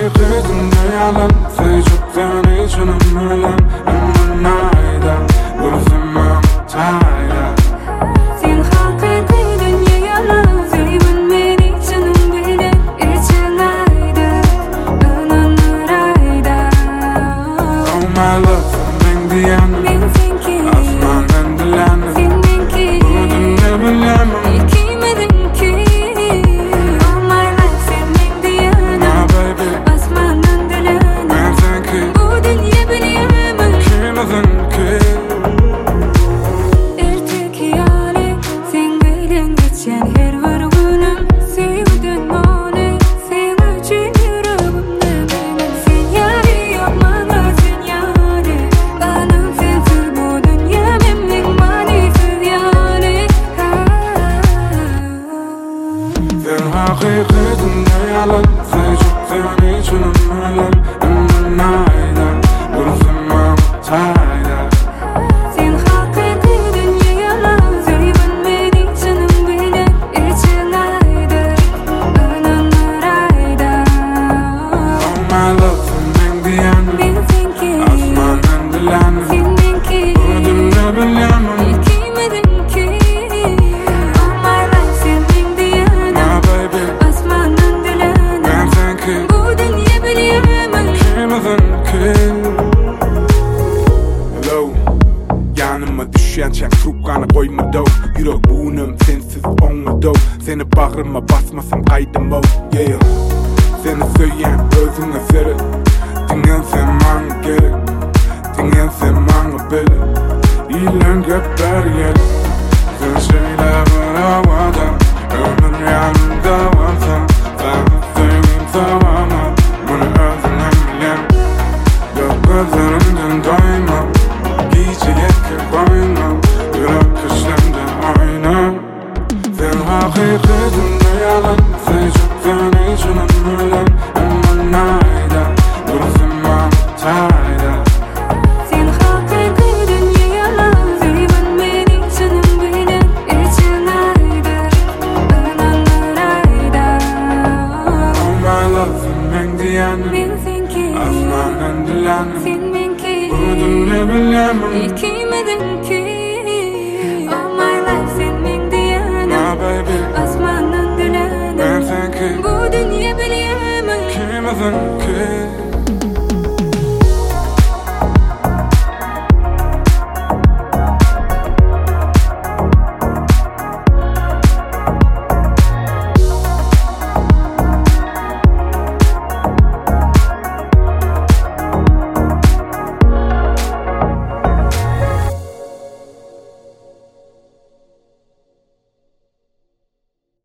haqiqiy dunyolar Seyçuktan içinim ölen Emman ayda Gözümüm tayda Sen haqiqiy dunyolar Sevin meni canım bilen İçin ayda Önünür ayda Oh my love men diyen Men senki Asmandan dilen Sen menki Bu dünya bilemem İkimizin ki Oh my life sen men diyen My baby Asmandan dilen Ben senki Bu dünya bilemem İkimizin ki Erteki yali sen bilen geçen her bir günüm Sevdin beni sen için yüreğimde benim Sen yari yok bana sen yari Benim sensiz bu dünya memnun manisiz yani Sen haqiqiy dunyolar Seyçuktan içinim ölen Emman ayda Gözümüm tayda Sen haqiqiy dunyolar Sevin meni canım bilen İçin ayda Önünür ayda Oh my love men diyen Men senki Asmandan dilen Sen menki Bu dünya bilemem İkimizin ki Oh my life sen men diyen My baby Asmandan dilen Ben senki Bu dünya bilemem İkimizin ki Hello Yanıma düşen çen trupkanı koymadı Yürek buğunum sensiz olmadı Seni bağrıma basmasam kaydım o Yeah Seni söyleyen özüne seri Dinlen sen bana gerek Dinlen sen bana beri İlan gökler yer Sen şeyler var havada Ömür yanında varsa Sana söyleyeyim savama Bunu özünem bilen Yok gözlerimden doymam Gece yakır koymam Yürek kışlamda oynam Sen haqiqiy dunyolar Seyçuktan içinim ölen Emman ayda Gözümüm tayda Sen haqiqiy dunyolar Sevin meni canım bilen İçin ayda Önünür ayda Oh my love men diyen Men senki Asmandan dilen Sen menki Bu dünya bilemem İki